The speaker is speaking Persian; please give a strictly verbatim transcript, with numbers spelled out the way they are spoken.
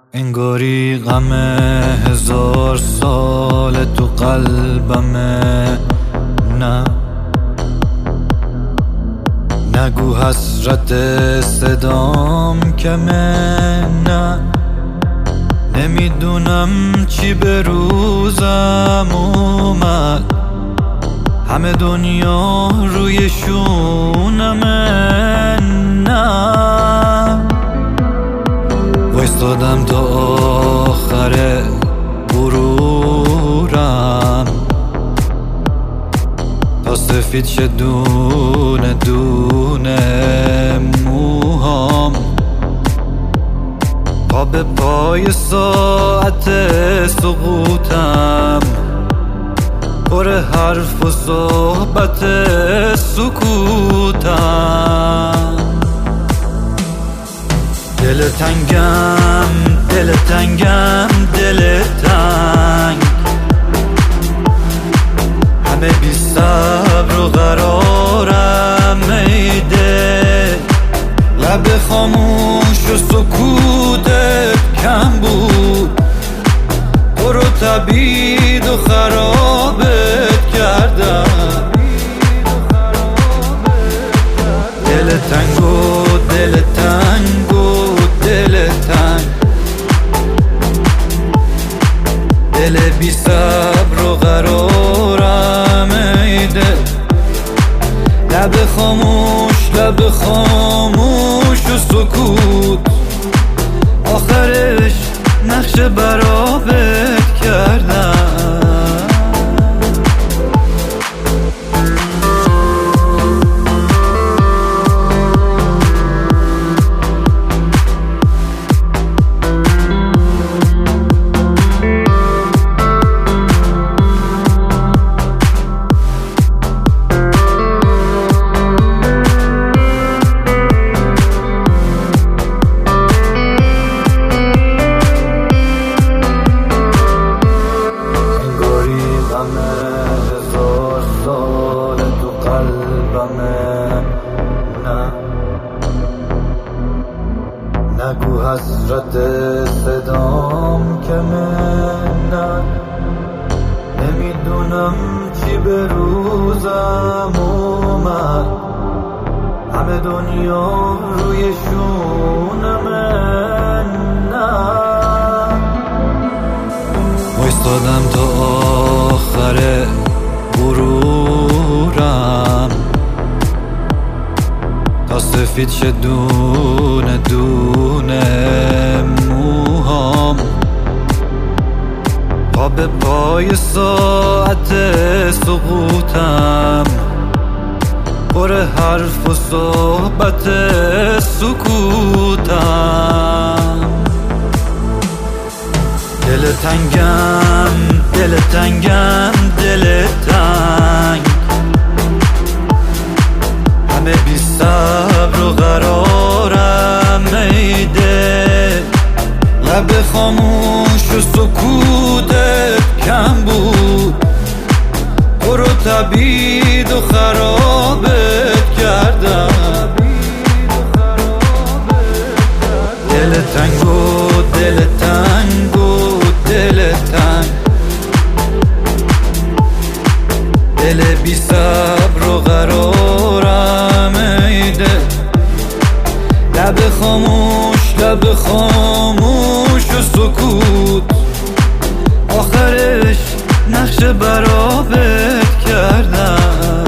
انگاری غم هزار سال تو قلبمه. نه نگو حسرت صدام کمه. نه نمیدونم چی به روزم اومد، همه دنیا روی شونمه. نه وایستادم تا آخر غرورم، تا سفید شه دونه دونه موهام. پا به پای ساعت سقوطم، پر حرف و صحبت سکوتم. دل تنگم دل تنگم دل تنگ، همه بی صبر و قرارم میده. لب خاموش و سکوتت کم بود، تو رو تبید و خرابت کردم. دل تنگ و دل تنگ و دل تنگ، دل بی صبر و قرارم ایده. لب خاموش لب خاموش و سکوت، آخرش نقش برابت کردم. نگو حسرت صدام کمه. نه نمیدونم چی به روزم اومد، همه دنیا روی شونمه. نه وایستادم تا آخر غرورم، تا سفید شه دونه دونه موهام. پا به پای ساعت سقوطم، پر حرف و صحبت سکوتم. دل تنگم دل تنگم دل تنگ، همه بی صبر و قرارم میده. لب خاموش و سکوتت کم بود، تو رو تبید و خرابت کردم. دل تنگ و دل تنگ و دل تنگ، دل بی صبر و قرارم ایده. لب خاموش لب خاموش و سکوت، آخرش نقش برابت کردم.